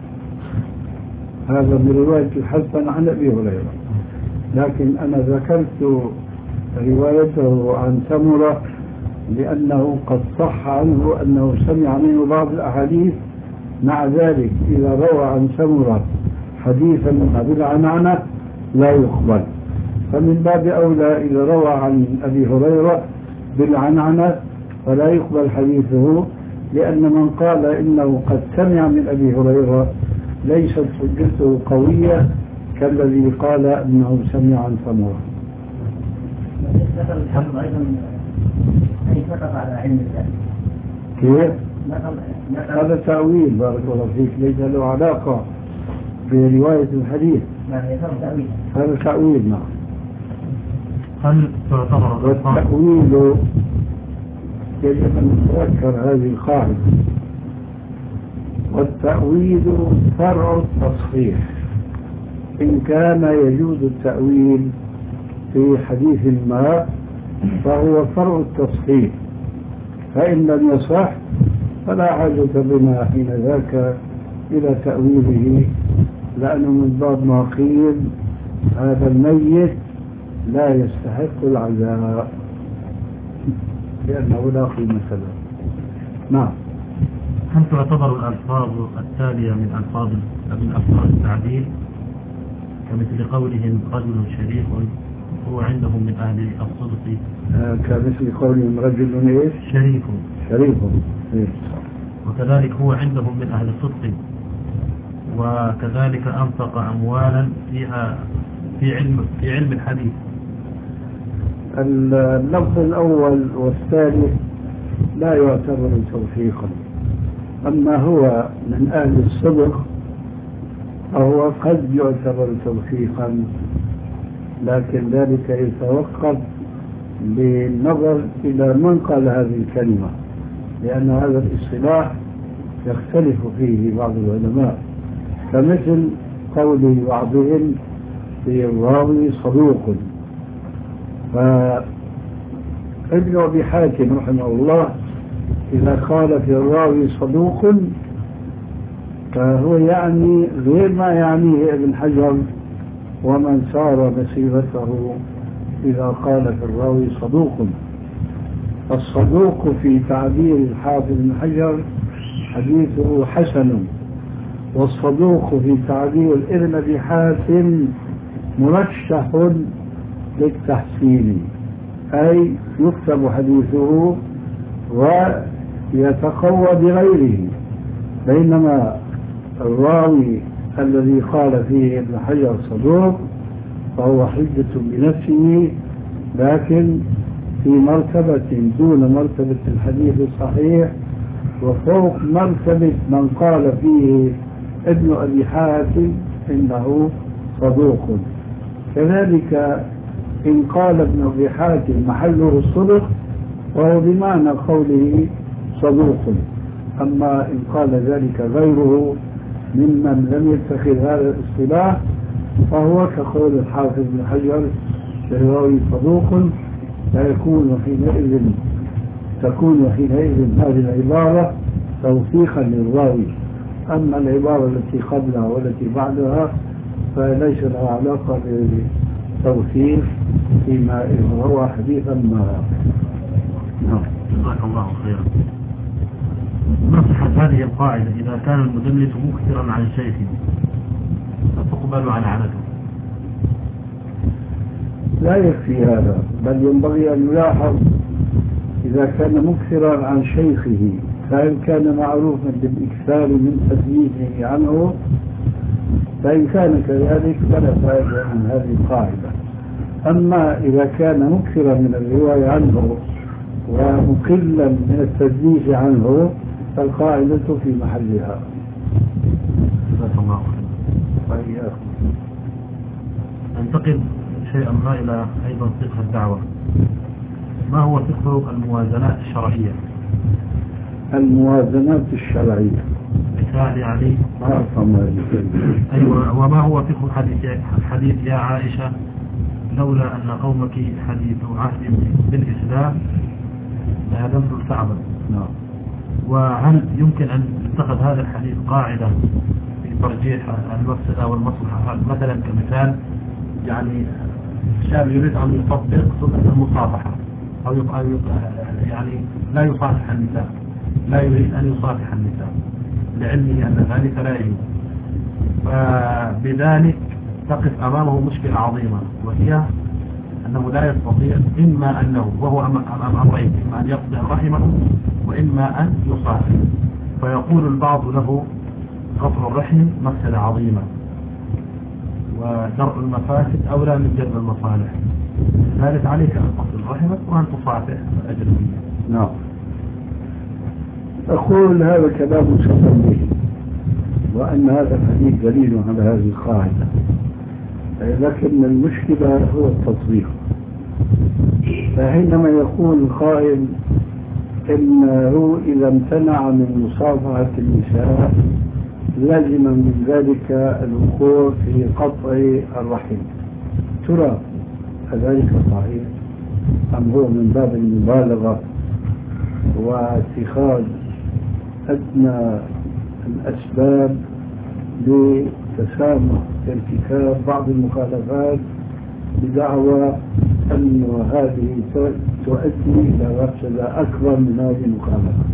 هذا من رواية الحسن عن أبي هريرة، لكن أنا ذكرت روايته عن سمرة لأنه قد صح عنه أنه سمع منه بعض الأحاديث. مع ذلك إذا روى عن سمرة حديثا بالعنعنة لا يقبل، فمن باب أولى إذا روى عن أبي هريرة بالعنعنة فلا يقبل حديثه، لأن من قال إنه قد سمع من أبي هريرة ليست حجته قوية كالذي قال إنه سمع عن سمرة.
ذكر الحمد أيضا أي فقط على علم الله.
كيف؟ هذا تأويل بارك الله فيك، ليس له علاقة برواية الحديث. هذا تأويل. نعم.
هل تعتبر
والتأويل يجب أن نتذكر هذه القاعدة، والتأويل فرع التصحيح. إن كان يجوز التأويل في حديث ما فهو فرع التصحيح، فإن لم يصح فلا حاجة بنا حين ذاك إلى تأويله، لأنه من باب ما قيل هذا الميت لا يستحق العزاء لأنه لا قيمة له. نعم.
هل تعتبر الألفاظ التالية من ألفاظ التعديل كمثل قولهم رجل شريف هو عندهم من أهل الصدق؟
كمثل قولهم رجل إيش؟
شريف.
إيه.
وكذلك هو عندهم من أهل الصدق، وكذلك أنفق أموالا فيها في علم الحديث.
اللفظ الأول والثالث لا يعتبر توثيقا، أما هو من أهل الصدق فهو قد يعتبر توثيقا، لكن ذلك يتوقف بالنظر إلى من قال هذه الكلمة، لأن هذا الاصطلاح يختلف فيه بعض العلماء، كمثل قول بعضهم في الراوي صدوق. فابن أبي حاتم رحمه الله إذا قال في الراوي صدوق فهو يعني غير ما يعنيه ابن حجر ومن سار مسيرته إذا قال في الراوي صدوق. الصدوق في تعبير الحافظ بن حجر حديثه حسن، والصدوق في تعبير ابن أبي حاتم مرشح للتحسين، أي يكتب حديثه ويتقوى بغيره، بينما الراوي الذي قال فيه ابن حجر صدوق فهو حجة بنفسه، لكن في مرتبة دون مرتبة الحديث الصحيح وفوق مرتبة من قال فيه ابن أبي حاتم إنه صدوق. كذلك إن قال ابن أبي حاتم محله الصدق وهو بمعنى قوله صدوق، أما إن قال ذلك غيره ممن لم يتخذ هذا الاصطلاح فهو كقول الحافظ بن حجر الراوي صدوق، تكون حينئذ هذه العبارة توثيقا للراوي. أما العبارة التي قبلها والتي بعدها فليس لها علاقة بالتوثيق فيما هو حديثا ما.
جزاك الله خيرا. ما صحة هذه القاعدة إذا كان المدلس مكثرا عن شيخه فتقبل عن عنته؟
لا يكفي هذا، بل ينبغي أن يلاحظ إذا كان مكثرا عن شيخه، فإن كان معروفا بالإكثار من تدليسه عنه، فإن كان كذلك فلا فائدة من هذه القاعدة. أما إذا كان مكثرا من الرواية عنه ومقلا من التدليس عنه فالقاعدة في محلها.
جزاك الله خيرا. ننتقل شيئا ما إلى أيضا فقه الدعوة. ما هو فقه الموازنات الشرعية؟
الموازنات الشرعية
مثال يعني أيوة. وما هو فقه حديث يا عائشة لولا أن قومك حديث عهد بالإسلام لهدمت الكعبة؟
نعم.
وهل يمكن أن يتخذ هذا الحديث قاعدة في ترجيح المفسدة والمصلحة؟ مثلا كمثال يعني الشاب يريد أن يطبق سنة المصافحة أو يعني لا يصافح النساء، لا يريد أن يصافح النساء لعلمه أن ذلك لا يجوز، فبذلك تقف أمامه مشكلة عظيمة، وهي أنه لا يستطيع إما أنه وهو أمام أمرين، إما أن يقطع رحمه وإما أن يصافح، فيقول البعض له قطع الرحم مفسدة عظيمة ودرء المفاسد أولى من جلب المصالح، لذلك عليك أن تصل رحمك وأن تصافح الأجنبية.
نعم. أقول هذا كلام مسلم به، وأن هذا الحديث دليل على هذه القاعدة، لكن المشكلة هو التطبيق. فحينما يقول القائل إنه إذا امتنع من مصافحة النساء لازم من ذلك الوقوع في قطع الرحم، ترى كذلك صحيح أم هو من باب المبالغة واتخاذ أدنى الأسباب لتسامح ارتكاب بعض المخالفات بدعوى أن هذه تؤدي إلى مفسدة أكبر من هذه المخالفة؟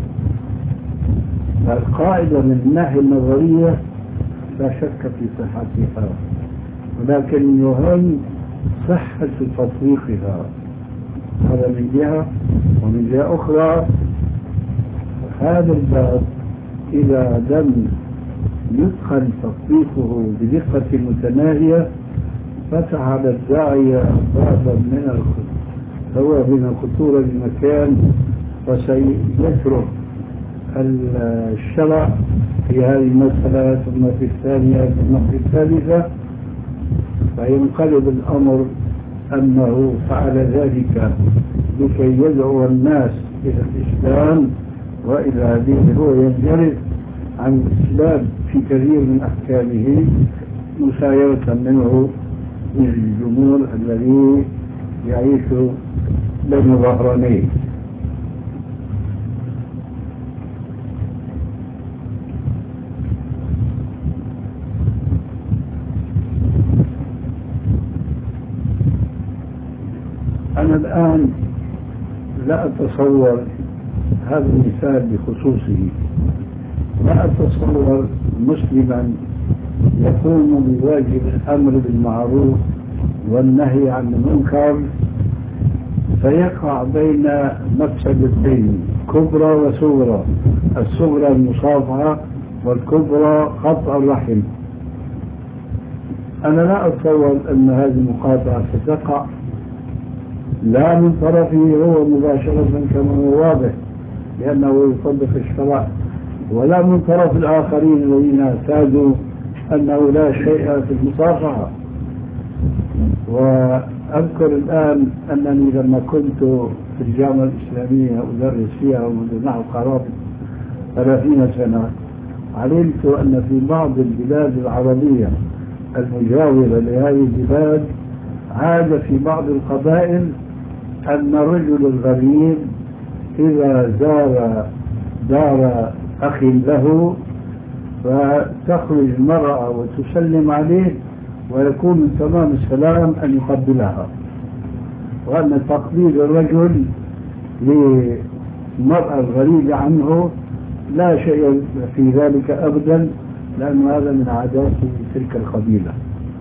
القاعدة من الناحية النظرية لا شك في صحتها، ولكن يهم صحة تطبيقها، هذا من جهة. ومن جهة أخرى هذا الباب إذا لم يدخل تطبيقه بدقة متناهية فتح على الداعية بابا سواء من الخطورة بمكان، وسيترك الشرع في هذه المسألة ثم في الثانية ثم في الثالثة، فينقلب الأمر أنه فعل ذلك لكي يدعو الناس إلى الإسلام وإلى هذه هو ينجرف عن الإسلام في كثير من أحكامه مسايرة منه من الجمهور الذي يعيش بين ظهرانين. أنا الآن لا أتصور هذا المثال بخصوصه، لا أتصور مسلما يقوم بواجب الأمر بالمعروف والنهي عن المنكر فيقع بين مفسدتين كبرى وصغرى، الصغرى المصافحة والكبرى قطع الرحم. أنا لا أتصور أن هذه المقاطعة ستقع لا من طرفه هو مباشرة كما هو واضح لأنه يطبق الشرع، ولا من طرف الآخرين الذين اعتادوا أنه لا شيء في المصافحة. وأذكر الآن أنني لما كنت في الجامعة الإسلامية أدرس فيها منذ نحو قرابة 30 سنة، علمت أن في بعض البلاد العربية المجاورة لهذه البلاد عاد في بعض القبائل أن الرجل الغريب إذا زار دار أخ له فتخرج المرأة وتسلم عليه ويكون من تمام السلام أن يقبلها، وأن تقبيل الرجل للمرأة الغريبة عنه لا شيء في ذلك أبدا، لأن هذا من عادات تلك القبيلة.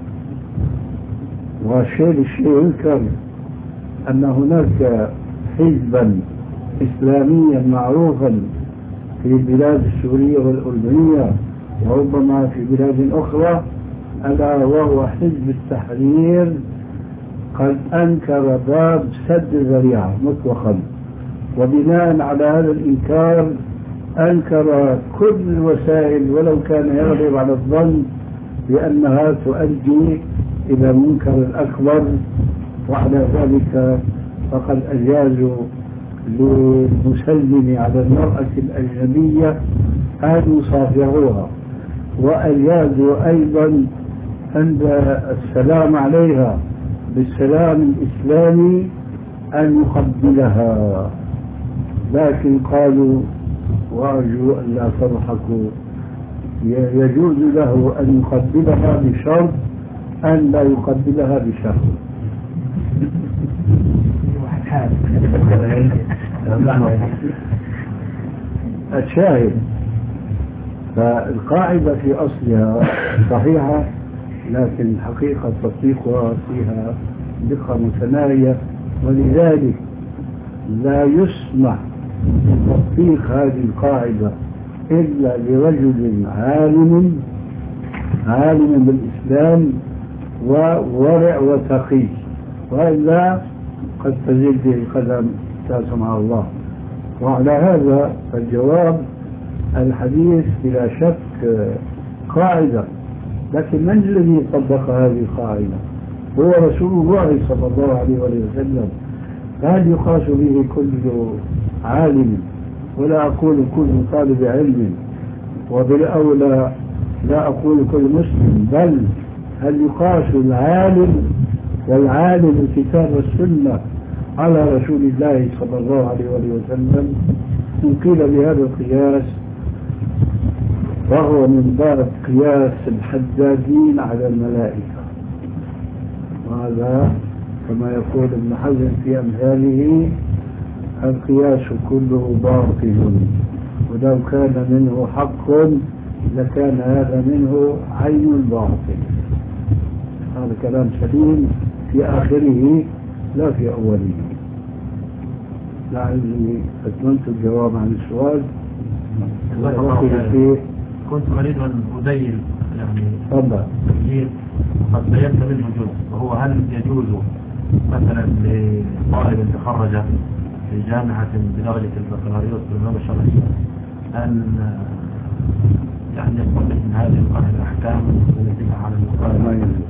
والشيء يذكر أن هناك حزبا إسلاميا معروفا في البلاد السورية والأردنية وربما في بلاد أخرى، ألا وهو حزب التحرير، قد أنكر باب سد الذريعة مطلقا، وبناء على هذا الإنكار أنكر كل الوسائل ولو كان يغلب على الظن بأنها تؤدي إلى المنكر الأكبر. وعلى ذلك فقد أجازوا للمسلم على المرأة الأجنبية أن يصافحوها، وأجازوا أيضا عند السلام عليها بالسلام الإسلامي أن يقبلها، لكن قالوا وأرجو أن لا تضحكوا، يجوز له أن يقبلها بشرط أن لا يقبلها بشهوة. الشاهد، فالقاعدة في أصلها صحيحة، لكن حقيقة تطبيقها فيها دقة متناهية، ولذلك لا يسمح بتطبيق هذه القاعدة إلا لرجل عالم بالإسلام وورع وتقي، وإلا قد تزل به القدم سمع الله. وعلى هذا فالجواب الحديث بلا شك قاعدة، لكن من الذي طبق هذه القاعدة؟ هو رسول الله صلى الله عليه وسلم. فهل يقاس به كل عالم، ولا أقول كل طالب علم، وبالأولى لا أقول كل مسلم، بل هل يقاس العالم والعالم الكتاب والسنة على رسول الله صلى الله عليه وسلم؟ إن قيل بهذا القياس وهو من باب قياس الحدادين على الملائكة، وهذا كما يقول ابن حزم في أمثاله القياس كله باطل، ولو كان منه حق لكان هذا منه عين الباطل. هذا كلام سليم في آخره لا في أوله. لعلي أتممت الجواب عن السؤال.
كنت أريد أن أدين
تفضل.
قد بينت منه جزء، وهو هل يجوز مثلا لطالب تخرج في جامعة بدرجة البكالوريوس بالعلوم الشرعية أن يستفيد من هذه الأحكام وينزلها على المقارنة؟
ما يجوز،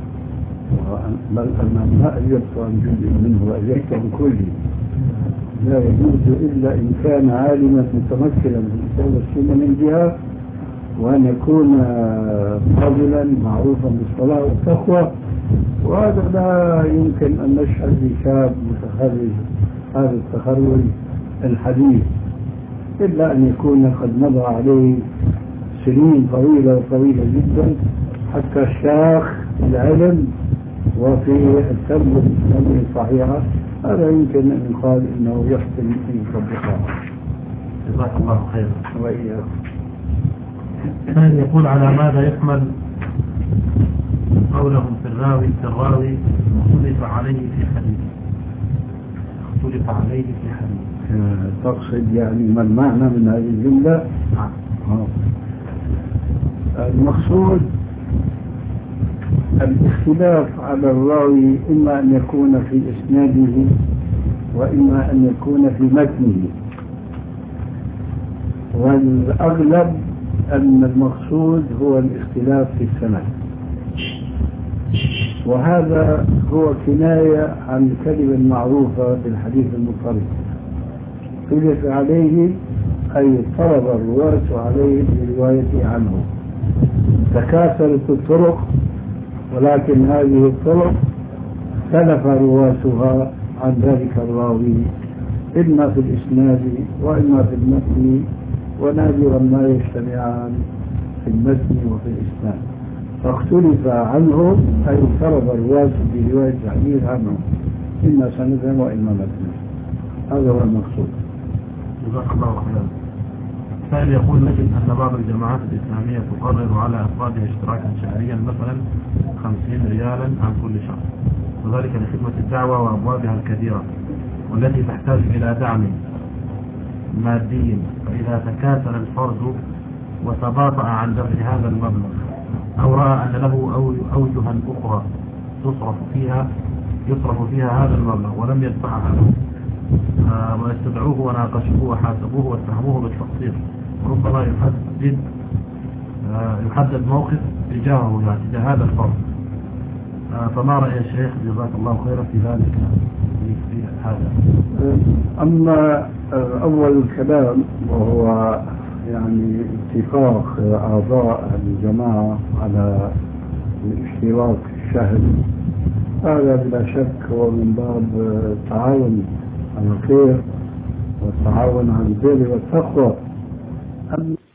بل أنا ما أجبت عن جزء منه وأجبت عن كله. لا يجوز إلا إن كان عالما متمكنا من الكتاب والسنة من جهة، وأن يكون فاضلا معروفا بالصلاة والتقوى، وهذا لا يمكن أن نشهد بشاب متخرج هذا التخرج الحديث، إلا أن يكون قد مضى عليه سنين طويلة جدا حتى شاخ العلم وفي التربية الإسلامية الصحيحة. هذا يمكن أن يقال إنه يحسن في تطبيقها.
جزاك الله خيرا.
وإياكم.
يقول على ماذا يحمل قولهم في الراوي اختلف عليه في حديث.
تقصد يعني ما المعنى من هذه الجملة؟ المقصود الاختلاف على الراوي إما أن يكون في إسناده وإما أن يكون في متنه، والأغلب أن المقصود هو الاختلاف في السند، وهذا هو كناية عن الكلمة المعروفة في الحديث المضطرب. اختلف عليه أي طلب الرواة عليه بروايته عنه، تكاثرت الطرق، ولكن هذه الطرق اختلف رواتها عن ذلك الراوي إما في الإسناد وإما في المتن، ونادرا ما يجتمعان في المتن وفي الإسناد، فاختلف عنه أي طلب الرواة برواية الحديث عنه إما سندا وإما متنا. هذا هو المقصود.
جزاك الله خيرا. السائل يقول: نجد أن بعض الجماعات الإسلامية تقرر على أفرادها اشتراكا شهريا مثلا 50 ريالا عن كل شهر، وذلك لخدمة الدعوة وأبوابها الكثيرة والتي تحتاج إلى دعم مادي. فإذا تكاسل الفرد وتباطأ عن دفع هذا المبلغ أو رأى أن له أوجها أخرى يصرف فيها هذا المبلغ ولم يدفعها له، ويستدعوه وناقشوه وحاسبوه واتهموه بالتقصير، وربما يحدد موقف تجاهه تجاه هذا الفرد. فما رأي الشيخ جزاك الله خيرا في ذلك في هذا؟
أما أول الكلام وهو يعني اتفاق أعضاء الجماعة على الاشتراك الشهري، هذا بلا شك هو من باب التعاون على الخير والتعاون على البر والتقوى.